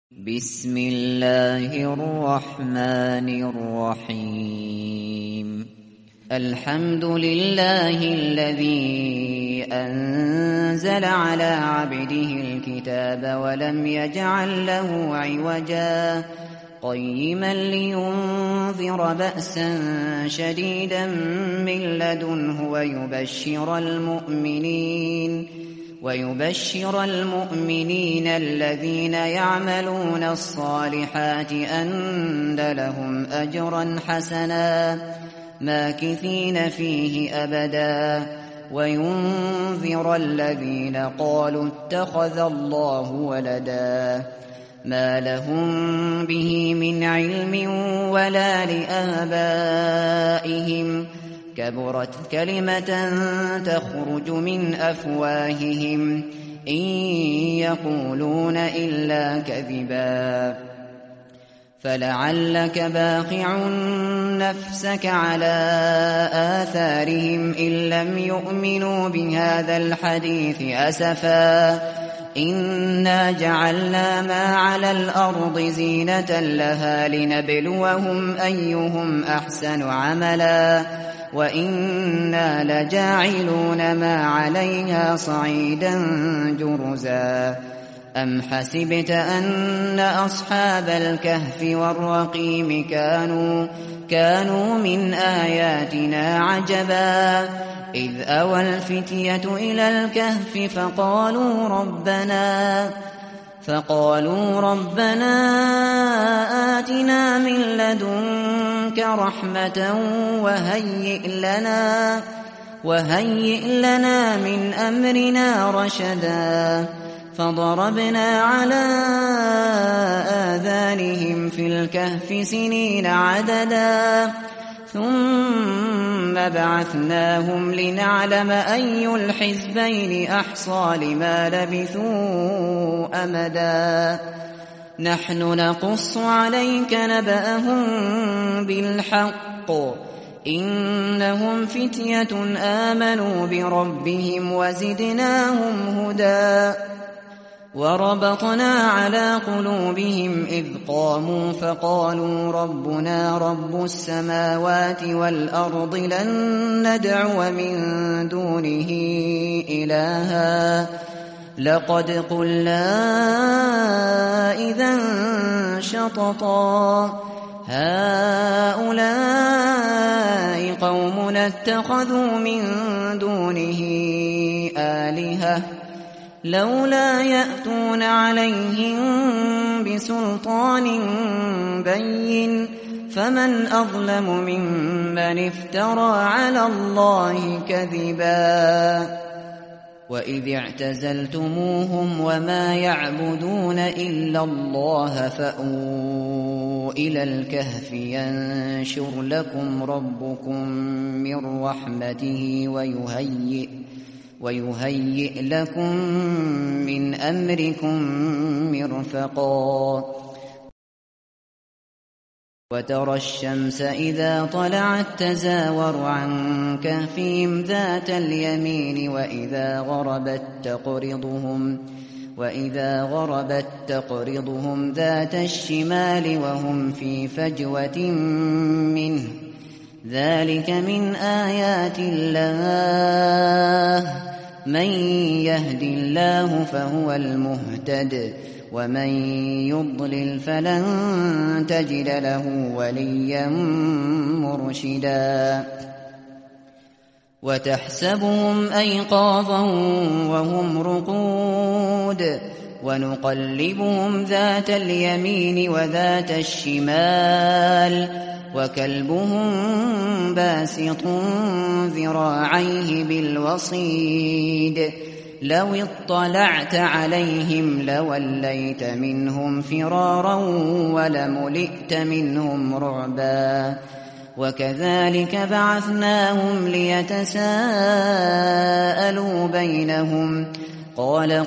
بسم الله الرحمن الرحيم الحمد لله الذي أنزل على عبده الكتاب ولم يجعل له عوجا قيما لينذر بأسا شديدا من لدنه ويبشر المؤمنين الذين يعملون الصالحات أن لهم أجرا حسنا ماكثين فيه أبدا وينذر الذين قالوا اتخذ الله ولدا ما لهم به من علم ولا لآبائهم كبرت كلمة تخرج من أفواههم إن يقولون إلا كذبا فلعلك باخع نفسك على آثارهم إن لم يؤمنوا بهذا الحديث أسفا إنا جعلنا ما على الأرض زينة لها لنبلوهم أيهم أحسن عملا وإنا لجاعلون ما عليها صعيدا جرزا أم حسبت أن أصحاب الكهف والرقيم كانوا من آياتنا عجبا إذ أوى الفتية إلى الكهف فقالوا ربنا آتنا من لدنك رحمة وهيئ لنا من أمرنا رشدا فضربنا على آذانهم في الكهف سنين عددا ثم بعثناهم لنعلم أي الحزبين أحصى لما لبثوا أمدا نحن نقص عليك نبأهم بالحق إنهم فتية آمنوا بربهم وزدناهم هدى وربطنا على قلوبهم إذ قاموا فقالوا ربنا رب السماوات والأرض لن ندعو من دونه إلها لقد قلنا إذا شططا هؤلاء قومنا اتخذوا من دونه آلهة لولا يأتون عليهم بسلطان بين فمن أظلم ممن افترى على الله كذبا وإذ اعتزلتموهم وما يعبدون إلا الله فأووا إلى الكهف ينشر لكم ربكم من رحمته ويهيئ لكم من أمركم مرفقا وترى الشمس إذا طلعت تزاور عن كهفهم ذات اليمين وإذا غربت تقرضهم ذات الشمال وهم في فجوة منه ذلك من آيات الله من يهد الله فهو المهتد ومن يضلل فلن تجد له وليا مرشدا وتحسبهم أيقاظا وهم رقود ونقلبهم ذات اليمين وذات الشمال وكلبهم باسط ذراعيه بالوصيد لو اطلعت عليهم لوليت منهم فرارا ولملئت منهم رعبا وكذلك بعثناهم ليتساءلوا بينهم قال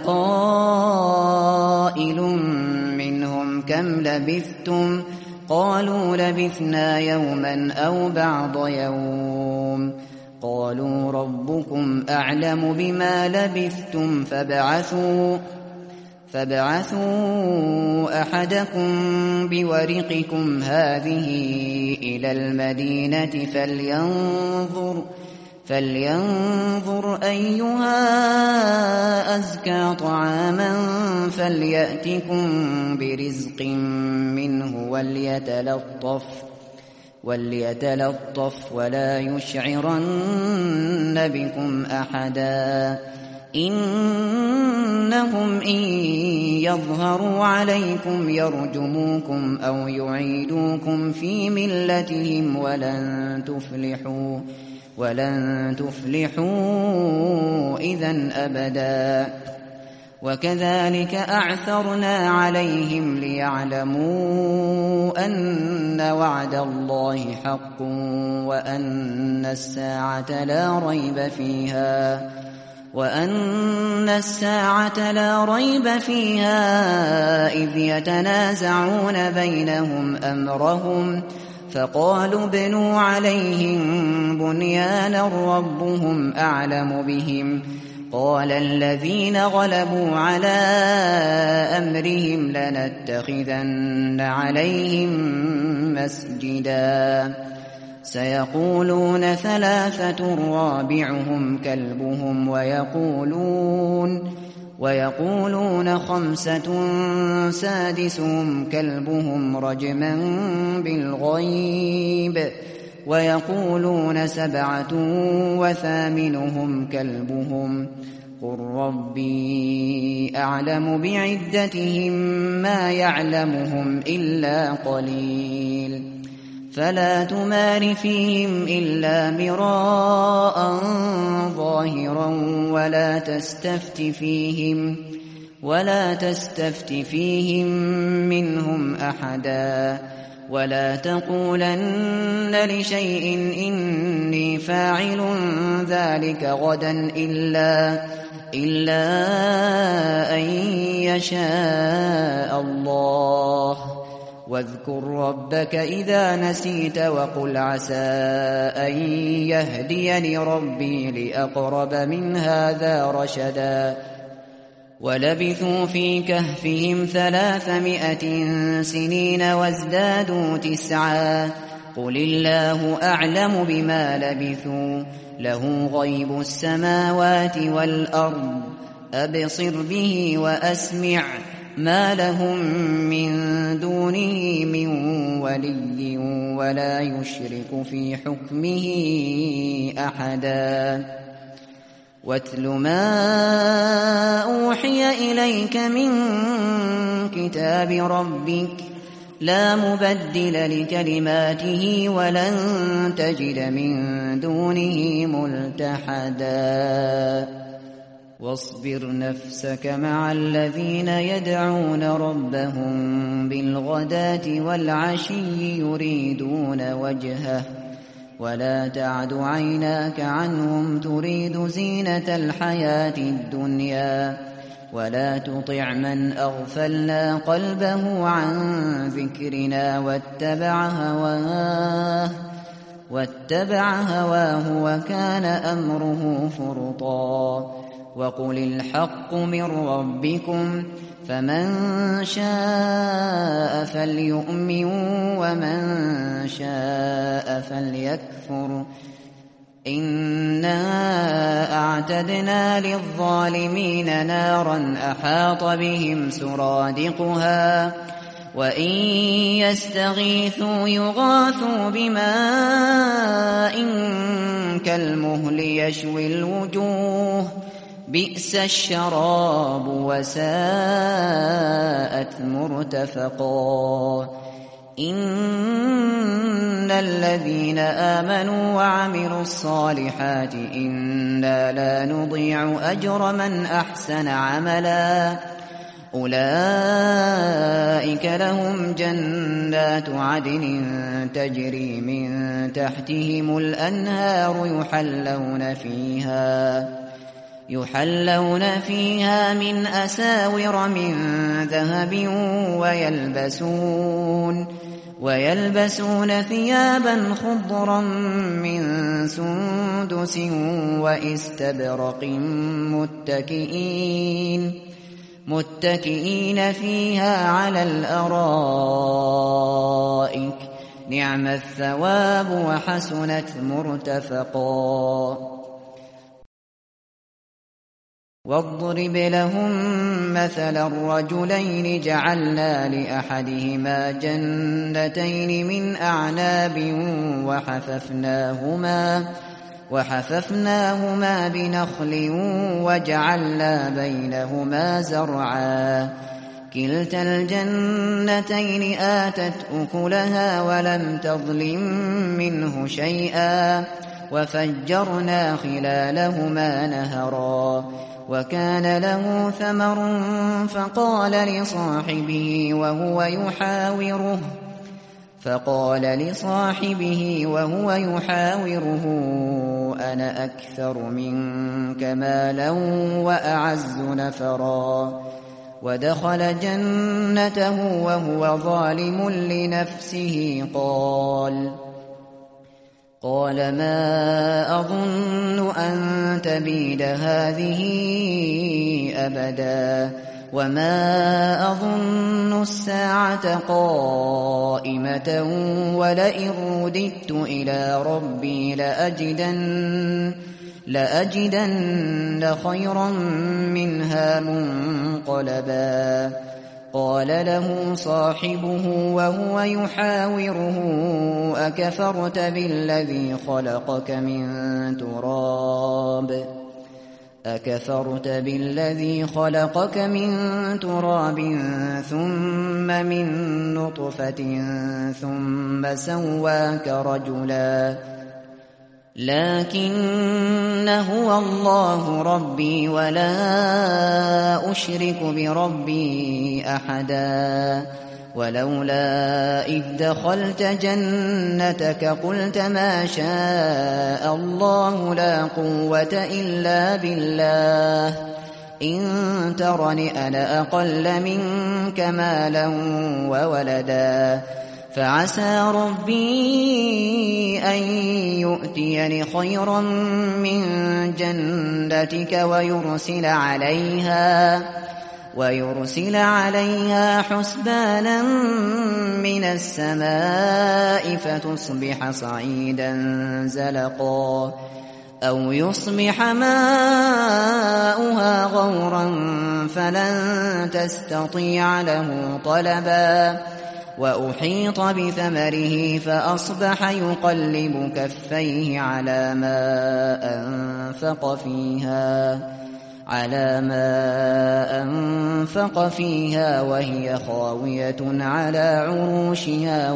قائل منهم كم لبثتم قالوا لبثنا يوما أو بعض يوم قالوا ربكم أعلم بما لبثتم فابعثوا أحدكم بورقكم هذه إلى المدينة فلينظر أيها أزكى طعاما فليأتكم برزق منه وليتلطف ولا يشعرن بكم أحدا إنهم إن يظهروا عليكم يرجموكم أو يعيدوكم في ملتهم ولن تفلحوا إذا أبدا وكذلك أعثرنا عليهم ليعلموا أن وعد الله حق وأن الساعة لا ريب فيها إذ يتنازعون بينهم أمرهم فقالوا ابنوا عليهم بنيانا ربهم أعلم بهم قال الذين غلبوا على أمرهم لنتخذن عليهم مسجدا سيقولون 3 رابعهم كلبهم ويقولون 5 سادسهم كلبهم رجما بالغيب ويقولون 7 وثامنهم كلبهم قل ربي أعلم بعدتهم ما يعلمهم إلا قليل فلا تمار فيهم إلا مراء ظاهرا ولا تستفت فيهم منهم أحدا ولا تقولن لشيء إني فاعل ذلك غدا إلا أن يشاء الله واذكر ربك إذا نسيت وقل عسى أن يهديني ربي لأقرب من هذا رشدا ولبثوا في كهفهم 300 سنين وازدادوا 9 قل الله أعلم بما لبثوا له غيب السماوات والأرض أبصر به وأسمع ما لهم من دونه من ولي ولا يشرك في حكمه أحدا واتل ما أوحي إليك من كتاب ربك لا مبدل لكلماته ولن تجد من دونه ملتحدا واصبر نفسك مع الذين يدعون ربهم بالغداة والعشي يريدون وجهه ولا تعد عيناك عنهم تريد زينة الحياة الدنيا ولا تطع من أغفلنا قلبه عن ذكرنا واتبع هواه وكان أمره فرطا وقل الحق من ربكم فمن شاء فليؤمن ومن شاء فليكفر إنا أعتدنا للظالمين نارا أحاط بهم سرادقها وإن يستغيثوا يغاثوا بماء كالمهل يشوي الوجوه بئس الشراب وساءت مرتفقا إن الذين آمنوا وعملوا الصالحات إنا لا نضيع أجر من أحسن عملا أولئك لهم جنات عدن تجري من تحتهم الأنهار يحلون فيها من أساور من ذهب ويلبسون ثيابا خضرا من سندس واستبرق متكئين فيها على الأرائك نعم الثواب وحسنت مرتفقا واضرب لهم مثلا الرجلين جعلنا لأحدهما جنتين من أعناب وحففناهما بنخل وجعلنا بينهما زرعا كلتا الجنتين آتت أكلها ولم تظلم منه شيئا وفجرنا خلالهما نهرا وكان له ثمر فقال لصاحبه وهو يحاوره أنا أكثر منك مالا وأعز نفرا ودخل جنته وهو ظالم لنفسه قال ما أظن أن تبيد هذه أبدا وما أظن الساعة قائمة ولئن رددت إلى ربي لأجدن خيرا منها منقلبا قال له صاحبه وهو يحاوره أكفرت بالذي خلقك من تراب ثم من نطفة ثم سواك رجلا لكن هو الله ربي ولا أشرك بربي أحدا ولولا إذ دخلت جنتك قلت ما شاء الله لا قوة إلا بالله إن ترني أنا أقل منك مالا وولدا فعسى ربي أن يؤتيني خيرا من جنتك ويرسل عليها حسبانا من السماء فتصبح صعيدا زلقا أو يصبح ماؤها غورا فلن تستطيع له طلبا وأحيط بثمره فأصبح يقلب كفيه على ما أنفق فيها وهي خاوية على عروشها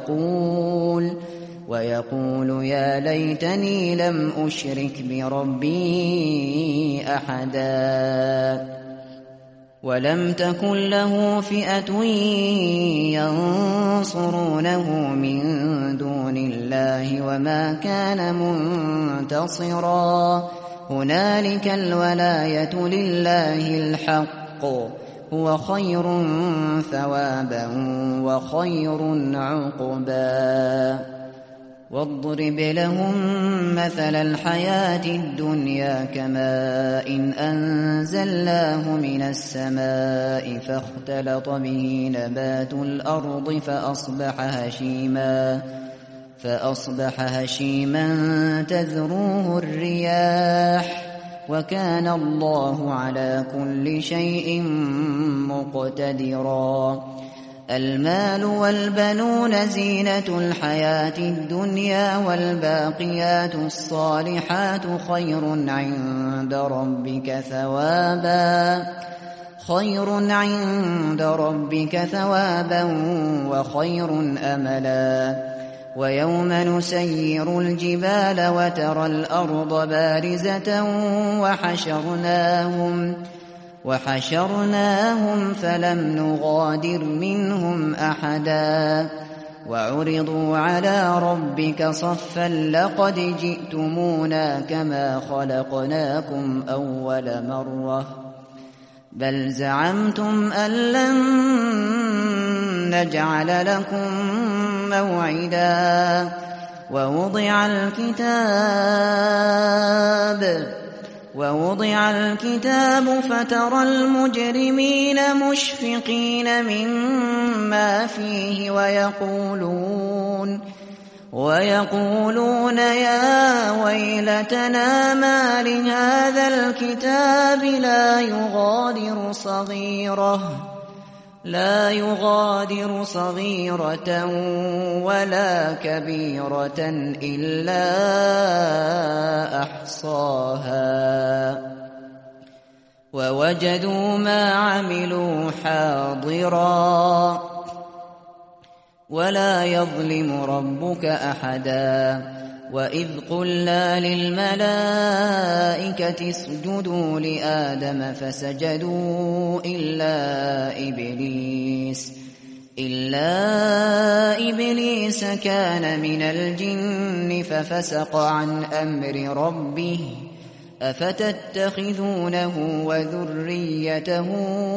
ويقول يا ليتني لم أشرك بربي أحدا ولم تكن له فئة ينصرونه من دون الله وما كان منتصرا هنالك الولاية لله الحق هو خير ثوابا وخير عقبا واضرب لهم مثل الحياة الدنيا كماء أنزلناه من السماء فاختلط به نبات الأرض فأصبح هشيما تذروه الرياح وكان الله على كل شيء مقتدرا المال والبنون زينة الحياة الدنيا والباقيات الصالحات خير عند ربك ثوابا وخير أملا ويوم نسير الجبال وترى الأرض بارزة وحشرناهم فلم نغادر منهم أحدا وعرضوا على ربك صفا لقد جئتمونا كما خلقناكم أول مرة بل زعمتم أن لن نجعل لكم موعدا ووضع ووضع الكتاب فترى المجرمين مشفقين مما فيه ويقولون يا ويلتنا ما لهذا الكتاب لا يغادر صغيرة ولا كبيرة إلا أحصاها ووجدوا ما عملوا حاضرا ولا يظلم ربك أحدا وإذ قلنا للملائكة اسجدوا لآدم فسجدوا إلا إبليس كان من الجن ففسق عن أمر ربه أفتتخذونه وذريته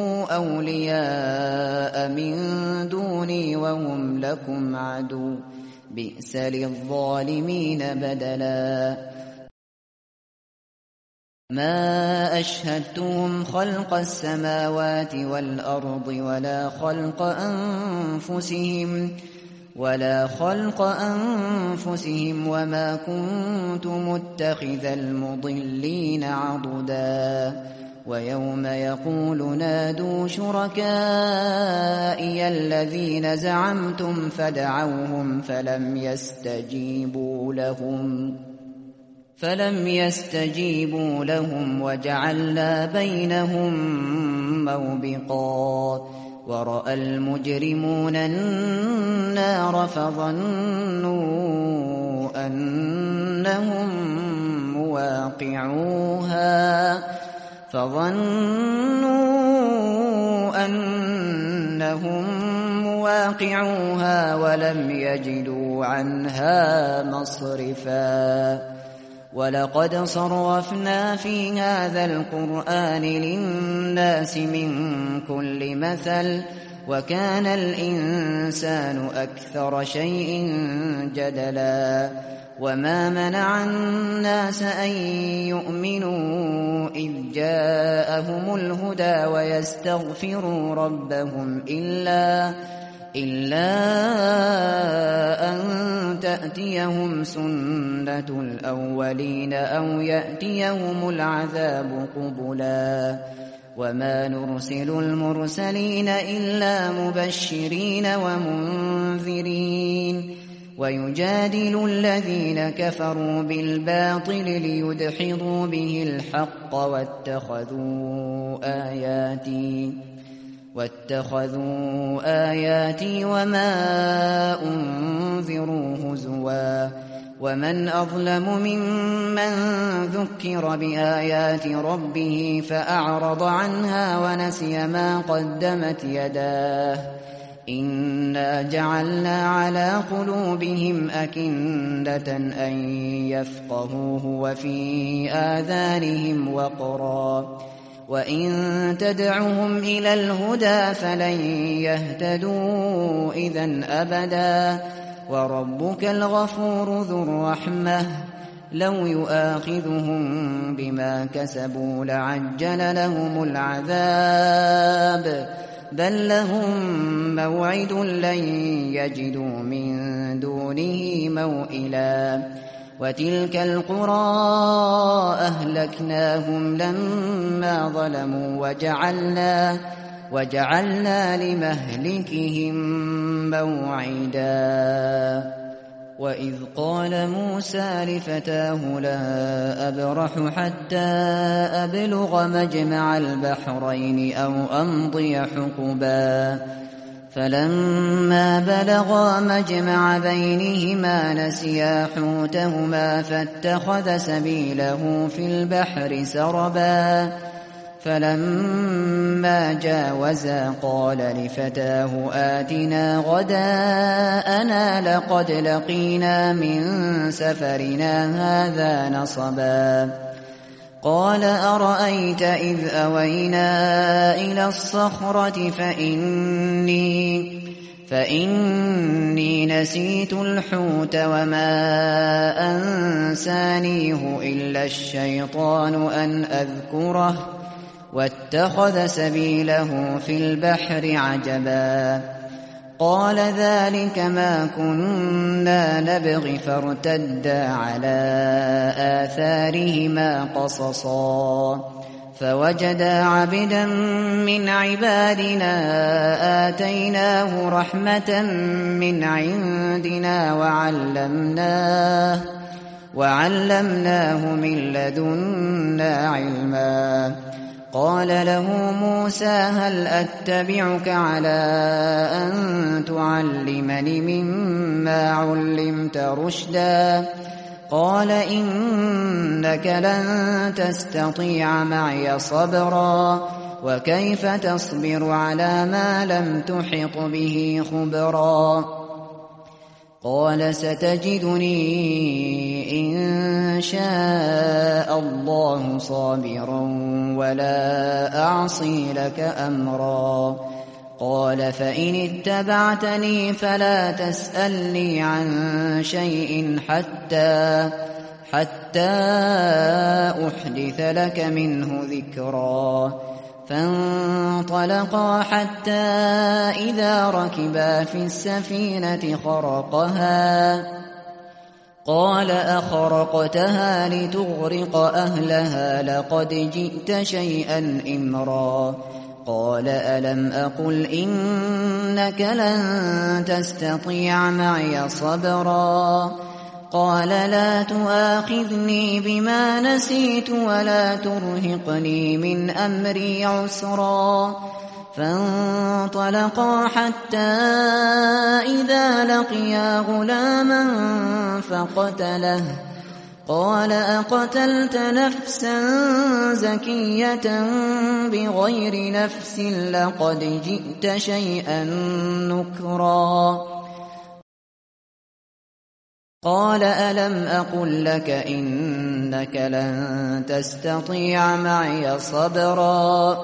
أولياء من دوني وهم لكم عدو بئس للظالمين بدلا ما أشهدتهم خلق السماوات والأرض ولا خلق أنفسهم وما كنت متخذ المضلين عضدا ويوم يقول نادوا شركائي الذين زعمتم فدعوهم فلم يستجيبوا لهم وجعلنا بينهم موبقا ورأى المجرمون النار فظنوا أنهم مواقعوها ولم يجدوا عنها مصرفا ولقد صرفنا في هذا القرآن للناس من كل مثل وكان الإنسان أكثر شيء جدلا وما منع الناس أن يؤمنوا إذ جاءهم الهدى ويستغفروا ربهم إلا أن تأتيهم سنة الأولين أو يأتيهم العذاب قبلا وما نرسل المرسلين إلا مبشرين ومنذرين ويجادل الذين كفروا بالباطل ليدحضوا به الحق واتخذوا آياتي وما أنذروا هزوا ومن أظلم ممن ذكر بآيات ربه فأعرض عنها ونسي ما قدمت يداه إنا جعلنا على قلوبهم أكنة أن يفقهوه وفي آذانهم وقرا وإن تدعهم إلى الهدى فلن يهتدوا إذا أبدا وربك الغفور ذو الرحمة لو يؤاخذهم بما كسبوا لعجل لهم العذاب بل لهم موعد لن يجدوا من دونه موئلا وتلك القرى أهلكناهم لما ظلموا وجعلنا لمهلكهم موعدا وإذ قال موسى لفتاه لا أبرح حتى أبلغ مجمع البحرين أو أمضي حقبا فلما بلغا مجمع بينهما نسيا حوتهما فاتخذ سبيله في البحر سربا فلما جاوزا قال لفتاه آتنا غداءنا لقد لقينا من سفرنا هذا نصبا قال أرأيت إذ أوينا إلى الصخرة فإني نسيت الحوت وما أنسانيه إلا الشيطان أن أذكره واتخذ سبيله في البحر عجبا قال ذلك ما كنا نبغي فارتدا على آثارهما قصصا فوجدا عبدا من عبادنا آتيناه رحمة من عندنا وعلمناه من لدنا علما قال له موسى هل أتبعك على أن تعلمني مما علمت رشدا قال إنك لن تستطيع معي صبرا وكيف تصبر على ما لم تحط به خبرا قال ستجدني إن شاء الله صابرا ولا أعصي لك أمرا قال فإن اتبعتني فلا تسألني عن شيء حتى أحدث لك منه ذكرا فانطلقا حتى إذا ركبا في السفينة خرقها قال أخرقتها لتغرق أهلها لقد جئت شيئا إمرا قال ألم أقل إنك لن تستطيع معي صبرا قال لا تؤاخذني بما نسيت ولا ترهقني من أمري عسرا فانطلقا حتى إذا لقيا غلاما فقتله قال أقتلت نفسا زكية بغير نفس لقد جئت شيئا نكرا قال ألم أقل لك إنك لن تستطيع معي صبرا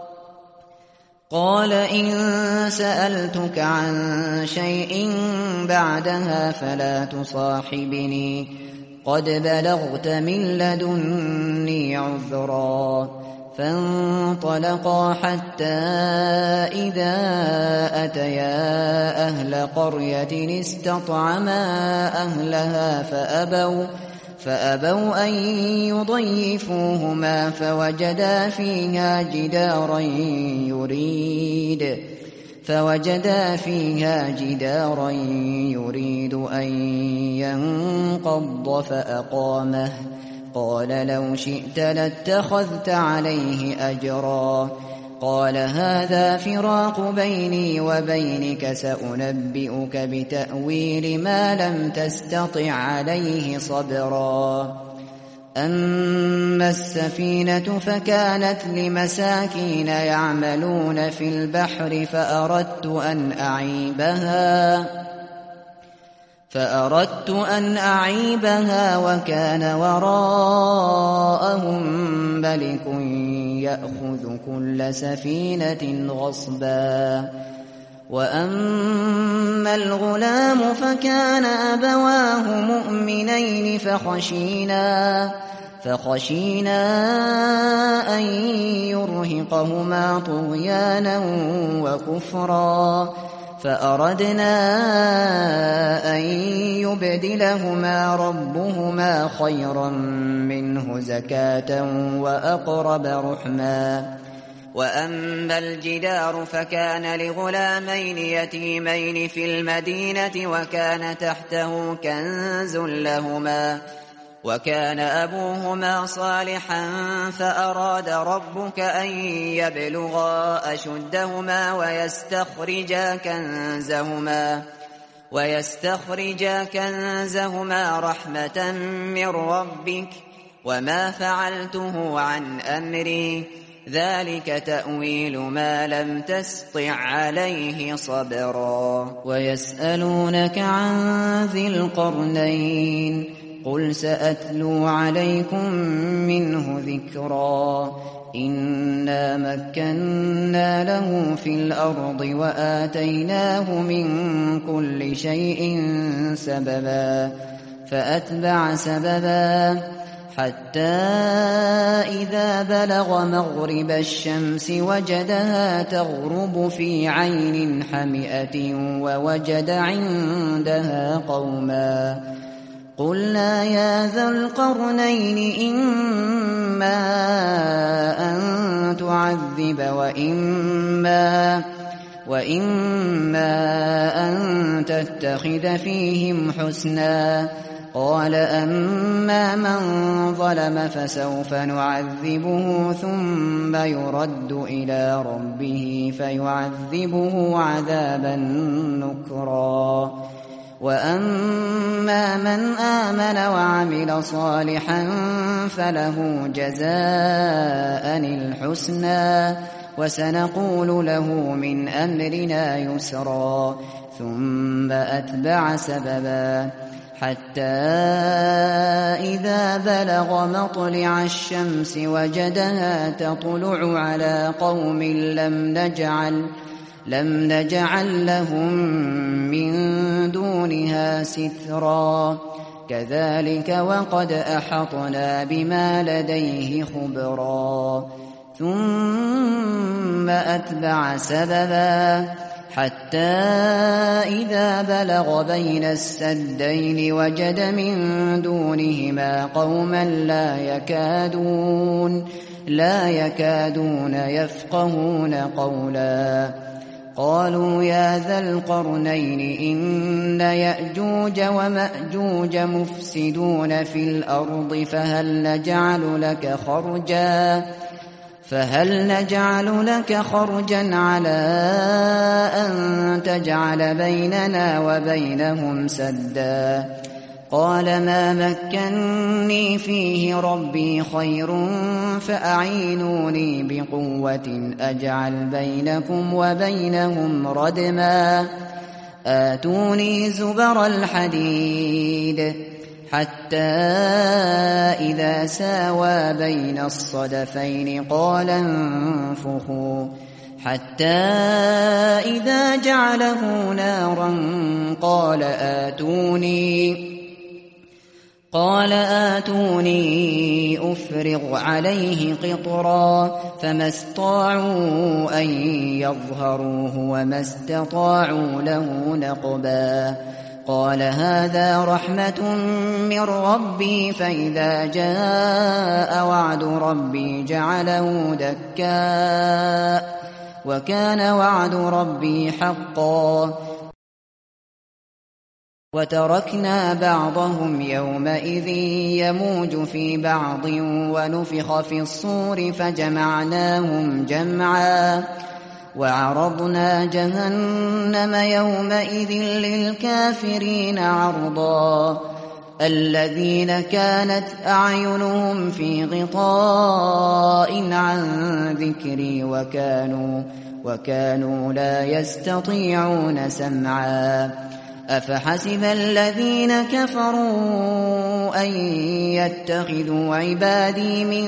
قال إن سألتك عن شيء بعدها فلا تصاحبني قد بلغت من لدني عذرا فانطلقا حتى إذا أتيا أهل قرية استطعما أهلها فأبوا أن يضيفوهما فوجدا فيها جدارا يريد أن ينقض فأقامه قال لو شئت لاتخذت عليه أجرا قال هذا فراق بيني وبينك سأنبئك بتأويل ما لم تستطع عليه صبرا أما السفينة فكانت لمساكين يعملون في البحر فأردت أن أعيبها وكان وراءهم ملك يأخذ كل سفينة غصبا وأما الغلام فكان أبواه مؤمنين فخشينا أن يرهقهما طغيانا وكفرا فأردنا أن يبدلهما ربهما خيرا منه زكاة وأقرب رحما وأما الجدار فكان لغلامين يتيمين في المدينة وكان تحته كنز لهما وكان أبوهما صالحا فأراد ربك أن يبلغا أشدهما ويستخرجا كنزهما رحمة من ربك وما فعلته عن أمري ذلك تأويل ما لم تسطع عليه صبرا ويسألونك عن ذي القرنين قل سأتلو عليكم منه ذكرا إنا مكنا له في الأرض وآتيناه من كل شيء سببا فأتبع سببا حتى إذا بلغ مغرب الشمس وجدها تغرب في عين حمئة ووجد عندها قوما قلنا يا ذا القرنين إما أن تعذب وإما أن تتخذ فيهم حسنا قال أما من ظلم فسوف نعذبه ثم يرد إلى ربه فيعذبه عذابا نكرا وأما من آمن وعمل صالحا فله جزاء الحسنى وسنقول له من أمرنا يسرا ثم أتبع سببا حتى إذا بلغ مطلع الشمس وجدها تطلع على قوم لم نجعل لهم من دونها سترا كذلك وقد أحطنا بما لديه خبرا ثم أتبع سببا حتى إذا بلغ بين السدين وجد من دونهما قوما لا يكادون يفقهون قولا قالوا يا ذا القرنين إن يأجوج ومأجوج مفسدون في الأرض فهل نجعل لك خرجا على أن تجعل بيننا وبينهم سدا قال ما مكني فيه ربي خير فأعينوني بقوة أجعل بينكم وبينهم ردما آتوني زبر الحديد حتى إذا ساوى بين الصدفين قال انفخوا حتى إذا جعله نارا قال آتوني أفرغ عليه قطرا فما استطاعوا أن يظهروه وما استطاعوا له نقبا قال هذا رحمة من ربي فإذا جاء وعد ربي جعله دكاء وكان وعد ربي حقا وتركنا بعضهم يومئذ يموج في بعض ونفخ في الصور فجمعناهم جمعا وعرضنا جهنم يومئذ للكافرين عرضا الذين كانت أعينهم في غطاء عن ذكري وكانوا لا يستطيعون سمعا أفحسب الذين كفروا أن يتخذوا عبادي من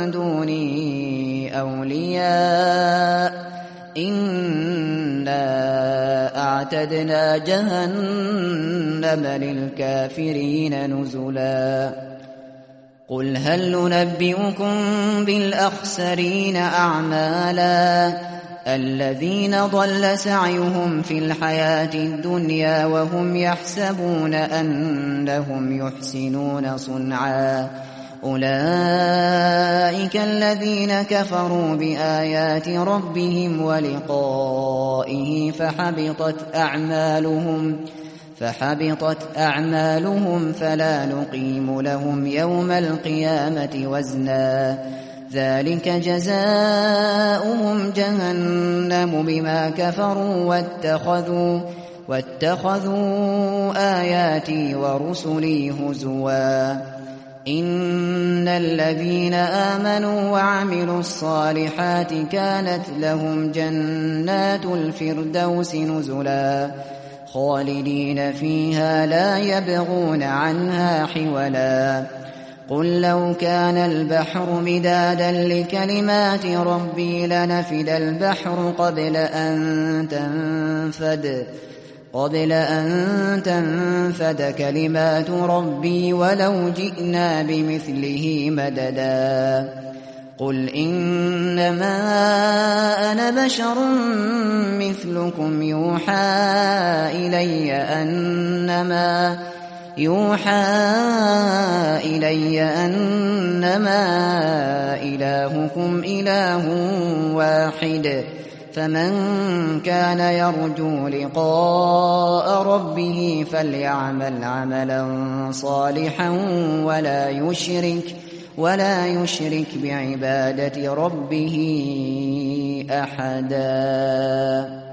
دوني أولياء إنا أعتدنا جهنم للكافرين نزلا قل هل ننبئكم بالأخسرين أعمالا الذين ضل سعيهم في الحياة الدنيا وهم يحسبون أنهم يحسنون صنعا أولئك الذين كفروا بآيات ربهم ولقائه فحبطت أعمالهم فلا نقيم لهم يوم القيامة وزنا ذلك جزاؤهم جهنم بما كفروا واتخذوا آياتي ورسلي هزوا إن الذين آمنوا وعملوا الصالحات كانت لهم جنات الفردوس نزلا خالدين فيها لا يبغون عنها حولا قل لو كان البحر مدادا لكلمات ربي لنفد البحر قبل أن تنفد كلمات ربي ولو جئنا بمثله مددا قل إنما أنا بشر مثلكم يوحى إلي أنما إلهكم إله واحد فمن كان يرجو لقاء ربه فليعمل عملا صالحا ولا يشرك بعبادة ربه أحدا.